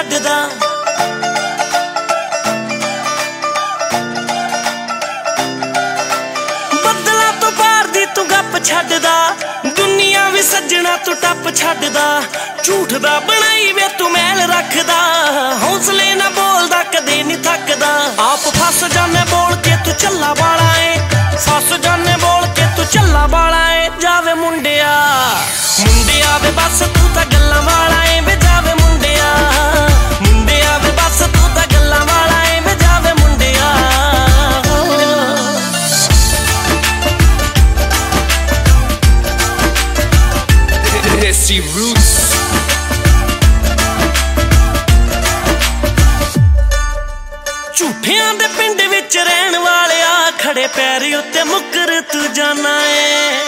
ਛੱਡਦਾ। ਬੱਦਲਾਂ ਤੋਂ ਪਾਰ ਦੀ ਤੂੰ ਗੱਪ ਛੱਡਦਾ, ਦੁਨੀਆ ਵੀ ਸੱਜਣਾ ਤੂੰ ਟੱਪ ਛੱਡਦਾ। ਝੂਠ ਦਾ ਬਣਾਈ ਵੇ ਤੂੰ ਮੈਲ ਰੱਖਦਾ, ਹੌਸਲੇ ਨਾ ਬੋਲਦਾ ਕਦੇ ਨਹੀਂ ਥੱਕਦਾ। ਆਪ ਫਸ ਜਾਨੇ ਬੋਲ ਕੇ ਤੂੰ ਝੱਲਾ ਵਾਲਾ ਏ, ਫਸ ਜਾਨੇ ਬੋਲ ਕੇ ਤੂੰ ਝੱਲਾ ਵਾਲਾ ਏ। ਜਾਵੇ ਮੁੰਡਿਆ ਮੁੰਡਿਆ ਵੇ ਬਸ ਤੂੰ ਤਾਂ ਗੱਲਾਂ ਵਾਲਾ ਏ ਵੇ। ਜਾਵੇ ਮੁੰਡਿਆ ਮੁੰਡਿਆ ਵੇ ਬਸ ਤੂੰ ਤਾਂ ਗੱਲਾਂ ਵਾਲਾ ਏ ਵੇ। ਜਾਵੇ ਮੁੰਡਿਆ Desi Roots। ਝੂਠਿਆਂ ਦੇ ਪਿੰਡ ਵਿੱਚ ਰਹਿਣ ਵਾਲਿਆ, ਖੜੇ ਪੈਰ ਉੱਤੇ ਮੁੱਕਰ ਤੂੰ ਜਾਣਾ ਏ।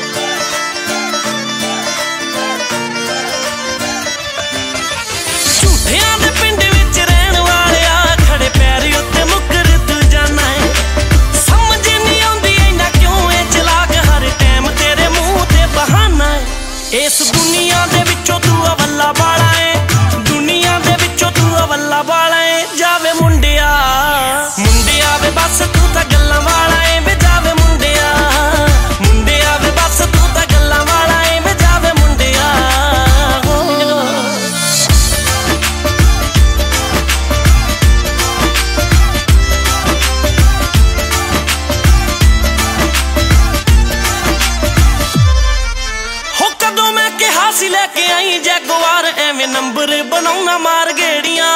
ਝੂਠਿਆਂ ਦੇ ਪਿੰਡ ਵਿੱਚ ਰਹਿਣ ਵਾਲਿਆ, ਖੜੇ ਪੈਰ ਉੱਤੇ ਮੁੱਕਰ ਤੂੰ ਜਾਣਾ ਏ। ਸਮਝ ਨਹੀਂ ਆਉਂਦੀ ਇੰਨਾ ਕਿਉਂ ਏ ਚਲਾਕ, ਹਰ ਟਾਈਮ ਤੇਰੇ ਮੂੰਹ ਤੇ ਬਹਾਨਾ ਏ। ਇਸ ਦੁਨੀਆ ਦੇ ਵਿੱਚੋਂ ਤੂੰ ਅਵੱਲਾ ਵਾਲਾ ਏ, ਦੁਨੀਆ ਦੇ ਵਿੱਚੋਂ ਤੂੰ ਅਵੱਲਾ ਵਾਲਾ ਏ। ਜਾਵੇ ਮੁੰਡਿਆ ਮੁੰਡਿਆ ਵੇ ਬਸ ਤੂੰ ਤਾਂ ਗੱਲਾਂ ਵਾਲਾ ਏ ਵੇ। ਜਾਵੇ ਮੁੰਡਿਆ ਮੁੰਡਿਆ ਵੇ ਬਸ ਤੂੰ ਤਾਂ ਗੱਲਾਂ ਵਾਲਾ ਏ ਵੇ। ਜਾਵੇ ਮੁੰਡਿਆ ਹੋ ਕਦੋਂ ਮੈਂ ਕਿਹਾ ਸੀ ਲੈ ਕੇ ਆਈ ਜੈਗੁਆਰ, ਐਵੇਂ ਨੰਬਰ ਬਣਾਉਣਾ ਮਾਰ ਗੇੜੀਆਂ।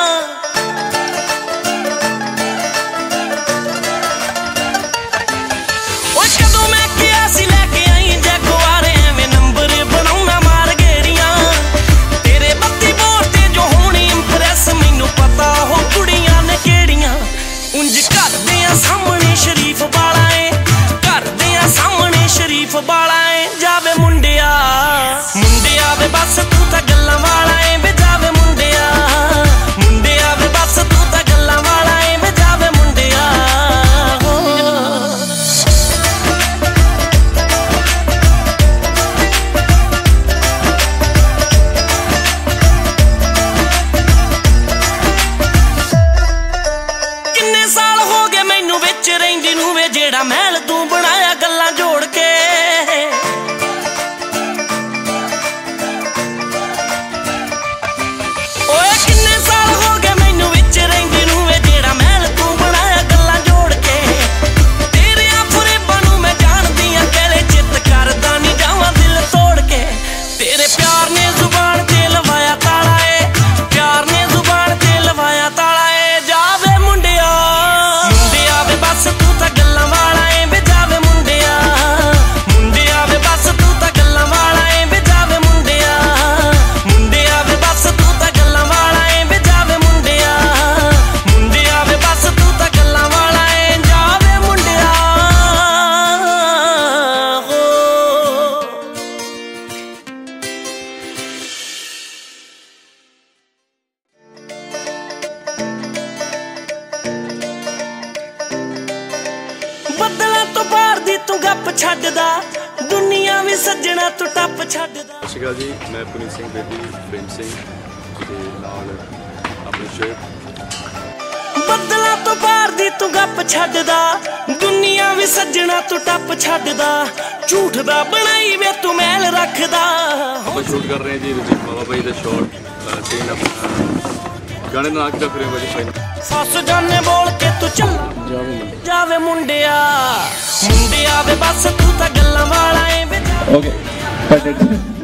ਓਏ ਕਦੋਂ ਮੈਂ ਕਿਹਾ ਸੀ ਲੈ ਕੇ ਆਈ ਜੈਗੁਆਰ, ਐਵੇਂ ਨੰਬਰ ਬਣਾਉਣਾ ਮਾਰ ਗੇੜੀਆਂ। ਤੇਰੇ 32 ਬੋਰ ਤੇ ਜੋ ਹੋਣੀ ਇੰਪ੍ਰੈਸ, ਮੈਨੂੰ ਪਤਾ ਉਹ ਕੁੜੀਆਂ ਨੇ ਕਿਹੜੀਆਂ। ਉਂਝ ਘਰਦਿਆਂ ਸਾਹਮਣੇ ਸ਼ਰੀਫ ਵਾਲਾ ਏ, ਘਰਦਿਆਂ ਸਾਹਮਣੇ ਸ਼ਰੀਫ ਵਾਲਾ ਏ। ਜਾਵੇ ਮੁੰਡਿਆ ਮੁੰਡਿਆ ਵੇ ਬਸ ਤੂੰ ਤਾਂ ਗੱਲਾਂ ਵਾਲਾ ਏ ਵੇ। ਜਾਵੇ ਮੁੰਡਿਆ ਮੁੰਡਿਆ ਵੇ ਬਸ ਤੂੰ ਤਾਂ ਗੱਲਾਂ ਵਾਲਾ ਏ ਵੇ। ਜਾਵੇ ਮੁੰਡਿਆ ਕਿੰਨੇ ਸਾਲ ਹੋ ਗਏ ਮੈਨੂੰ ਵਿੱਚ ਰਹਿੰਦੀ ਨੂੰ ਵੇ, ਜਿਹੜਾ ਮਹਿਲ ਤੂੰ ਬਣਾਇਆ ਗੱਲਾਂ ਜੋੜ ਕੇ। ਓਏ ਕਿੰਨੇ ਸਾਲ ਹੋ ਗਏ ਮੈਨੂੰ ਵਿੱਚ ਰਹਿੰਦੀ ਨੂੰ ਵੇ, ਜਿਹੜਾ ਮਹਿਲ ਤੂੰ ਬਣਾਇਆ ਗੱਲਾਂ ਜੋੜ ਕੇ। ਤੇਰਿਆਂ ਫਰੇਬਾਂ ਨੂੰ ਮੈਂ ਜਾਣਦੀ ਆਂ, ਕਿਹੜੇ ਚਿੱਤ ਕਰਦਾ ਨਹੀਂ ਜਾਵਾਂ ਦਿਲ ਤੋੜ ਕੇ। ਤੇਰੇ ਪਿਆਰ ਨੇ ਜ਼ੁਬਾਨ ਤੇ ਲਵਾਇਆ ਤਾਲਾ ਏ, ਪਿਆਰ ਨੇ ਜ਼ੁਬਾਨ ਤੇ ਲਵਾਇਆ ਤਾਲਾ ਏ। ਜਾਵੇ ਮੁੰਡਿਆ ਮੁੰਡਿਆ ਵੇ ਬਸ ਤੂੰ ਤਾਂ ਗੱਲਾਂ ਵਾਲਾ ਏ ਵੇ। ਜਾਵੇ ਮੁੰਡਿਆ ਮੁੰਡਿਆ ਵੇ ਬਸ ਤੂੰ ਤਾਂ ਗੱਲਾਂ ਵਾਲਾ ਏ ਵੇ। ਜਾਵੇ ਮੁੰਡਿਆ ਮੁੰਡਿਆ ਵੇ ਬਸ ਤੂੰ ਤਾਂ ਗੱਲਾਂ ਵਾਲਾ ਏ ਵੇ। ਜਾਵੇ ਮੁੰਡਿਆ ਮੁੰਡਿਆ ਵੇ ਬਸ ਤੂੰ ਤਾਂ ਗੱਲਾਂ ਵਾਲਾ ਏ। ਜਾਵੇ ਮੁੰਡਿਆ ਬੱਦਲਾਂ ਤੋਂ ਪਾਰ ਦੀ ਤੂੰ ਗੱਪ ਛੱਡਦਾ, ਦੁਨੀਆ ਵੀ ਸੱਜਣਾ ਤੂੰ ਟੱਪ ਛੱਡਦਾ। ਸਤਿ ਸ਼੍ਰੀ ਅਕਾਲ ਜੀ, ਮੈਂ ਪੁਨੀਤ ਸਿੰਘ ਬੇਦੀ ਪ੍ਰੇਮ ਸਿੰਘ ਦੇ ਨਾਲ ਆਪਣੀ ਸ਼ੇਪ। ਬੱਦਲਾਂ ਤੋਂ ਪਾਰ ਦੀ ਤੂੰ ਗੱਪ ਛੱਡਦਾ, ਦੁਨੀਆ ਵੀ ਸੱਜਣਾ ਤੂੰ ਟੱਪ ਛੱਡਦਾ। ਝੂਠ ਦਾ ਬਣਾਈ ਵੇ ਤੂੰ ਮੈਲ ਰੱਖਦਾ। ਆਪਾਂ ਸ਼ੂਟ ਕਰ ਰਹੇ ਹਾਂ ਜੀ ਰਣਜੀਤ ਬਾਵਾ ਬਾਈ ਦਾ ਸ਼ਾਟ ਸੀਨ ਆਪਣਾ ਗਾਣੇ ਦਾ ਨਾਂ ਕੀ ਰੱਖ ਰਹੇ ਹੋ ਜੀ ਫਾਈਨਲ। ਫਸ ਜਾਨੇ ਬੋਲ ਕੇ ਤੂੰ ਚੱਲ ਜਾਵੇ ਮੁੰਡਿਆ ਮੁੰਡਿਆ ਵੇ ਬਸ ਤੂੰ ਤਾਂ ਗੱਲਾਂ ਵਾਲਾ ਏ ਵੇ। Okay, cut it.